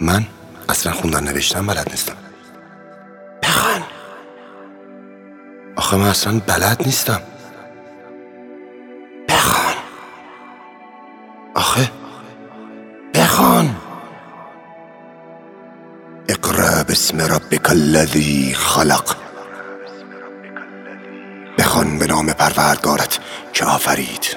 من اصلا خوندن نوشتن بلد نیستم. بخوان. آخه من اصلا بلد نیستم. بخوان. آخه بخوان. اقرأ باسم ربک الذی خلق. بخوان به نام پروردگارت که آفرید.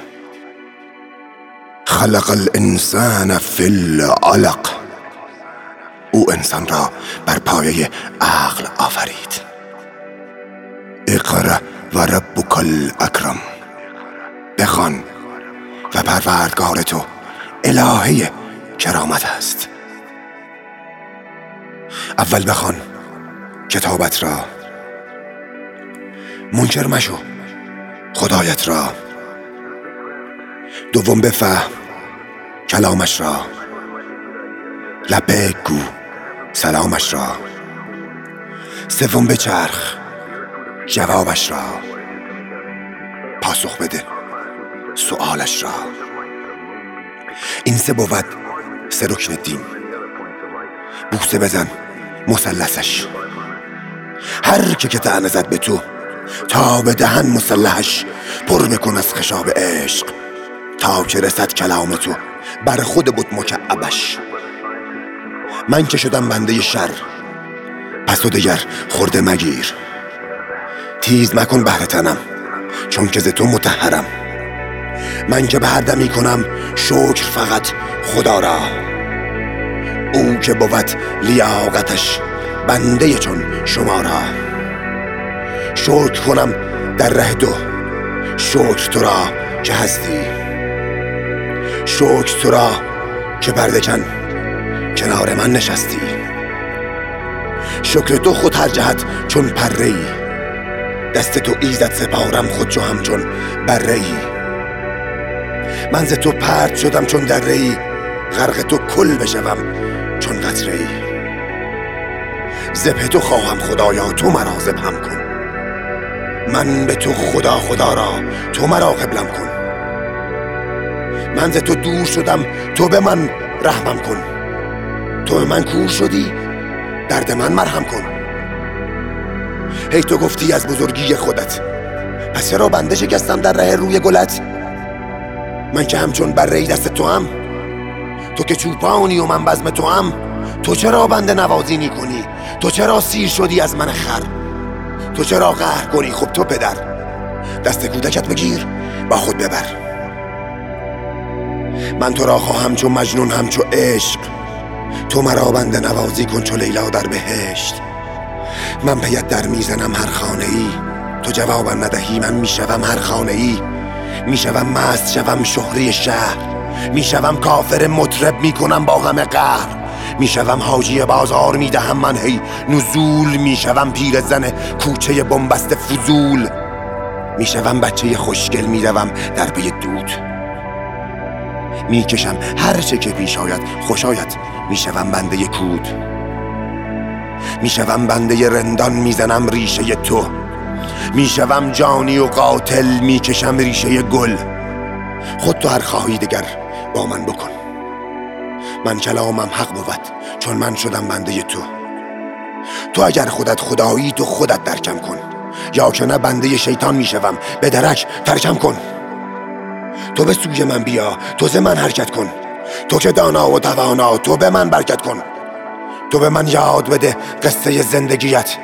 خلق الانسان فی العلق. او انسان را بر پایه عقل آفرید. اقرأ و ربک الاکرم. بخوان و پروردگار تو الهه کرامت است. اول بخوان کتابت را، منکر مشو خدایت را. دوم بفهم کلامش را، لبیک گو سلامش را. سوم بچرخ جوابش را، پاسخ بده سؤالش را. این سه بود سه رکن دین. بوسه بزن مثلثش. هر که طعنه زد به تو، تا به دهن مسلحش پر بکن از خشاب عشق، تا که رسد کلام تو بر خود بود مکعبش. من که شدم بنده شر، پس تو دگر خورده مگیر. تیز مکن بهر تنم، چون که ز تو مطهرم. من که به هر دمی کنم شکر فقط خدا را. او که بود لیاقتش بنده چون شما را. شکر کنم در ره دو، شکر تو را که هستی. شکر تو را که پرده کن کنار من نشستی. شکر تو خود هر جهت چون پره ای. دست تو ایزد سپارم خود چو همچون بره ای. من ز تو پرت شدم چون دره ای. غرق تو کل بشوم چون قطره ای. ذبح تو خواهم خدایا تو مرا ذبحم کن. من به تو خدا را تو مرا قبلم کن. من ز تو دور شدم تو به من رحمم کن. تو به من کور شدی درد من مرهم کن. هی تو گفتی از بزرگی خودت، پس چرا بنده شکستم در ره روی گلت؟ من که همچون بره‌ای دست تو هم، تو که چوپانی و من بزم تو هم. تو چرا بنده نوازی کنی؟ تو چرا سیر شدی از من خر؟ تو چرا قهر کنی؟ خب تو پدر، دست کودکت بگیر با خود ببر. من تو را خواهم چو مجنون همچو عشق. تو مرا بنده نوازی کن چو لیلا در بهشت. من پیت در میزنم هر خانه ای، تو جوابم ندهی. من میشوم هر خانه ای. میشوم مست شوم شهره شهر. میشوم کافر مطرب میکنم با همه قهر. میشوم حاجی بازار میدهم من هی نزول. میشوم پیرزن کوچه بنبست فضول. میشوم بچه خوشگل میروم در پی دود. میکشم هر چه که پیش آید خوش آید. میشوم بنده کود. میشوم بنده رندان میزنم ریشه تو. میشوم جانی و قاتل میکشم ریشه گل. خود تو هر خواهی دگر با من بکن. من کلامم حق بود چون من شدم بنده تو. تو اگر خودت خدایی تو خودت درکم کن، یا که نه بنده شیطان میشوم به درک ترکم کن. تو به سوی من بیا تو ز من حرکت کن. تو که دانا و توانا تو به من برکت کن. تو به من یاد بده قصه زندگیت.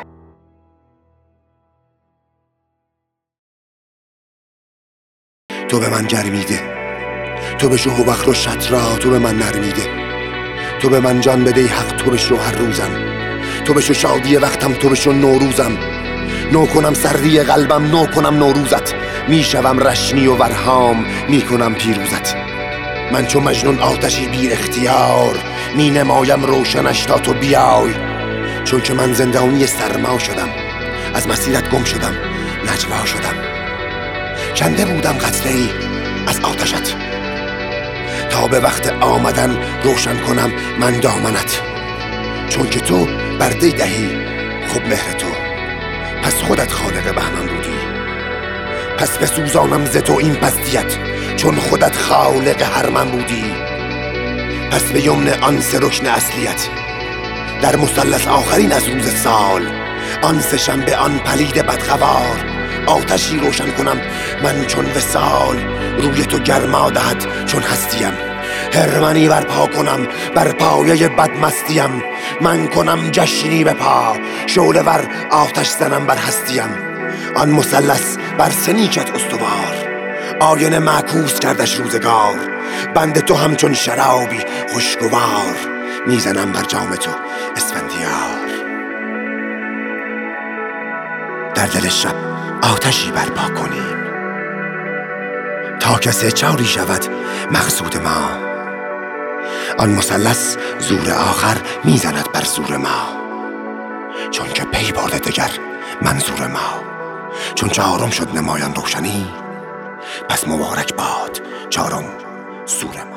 تو به من گرمیده، تو به شو بخر و شطرا تو به من نرمیده. تو به من جان بده حق تو بشو هر روزم. تو بشو شادی وقتم تو بشو نوروزم. نو کنم سردی قلبم نو کنم نوروزت. میشوم رشنی و ورهام میکنم پیروزت. من چون مجنون آتشی بی اختیار می نمایم روشنش تا تو بیای. چون که من زندانی سرما شدم، از مسیرت گم شدم نجوا شدم. کنده بودم قطره‌ای از آتشت، تا به وقت آمدن روشن کنم من دامنت. چون که تو برده دهی خب مهر تو، پس خودت خالق بهمن بودی. پس بسوزانم ز تو این پستیت، چون خودت خالق هر من بودی. پس به یمن آن سه رکن اصلیت در مثلث آخرین از روز سال، آن سه شنبه آن پلید بدخوار، آتشی روشن کنم من چون وصال، روی تو گرما دهد چون هستیم، هرمنی برپا کنم بر پایه بدمستیم، من کنم جشنی به پا شعله ور آتش زنم بر هستیم، آن مثلث بر سنیکت استوار، آینه معکوس کردش روزگار، بند تو همچون شرابی خوشگوار، میزنم بر جام تو اسفندیار. در دل شب آتشی برپا کنیم تا که سه چاری شود مقصود ما، آن مثلث زور آخر میزند بر زور ما، چون که پی برده دگر منظور ما، چون چهارم شد نمایان روشنی، پس مبارک باد چهارم سور ما.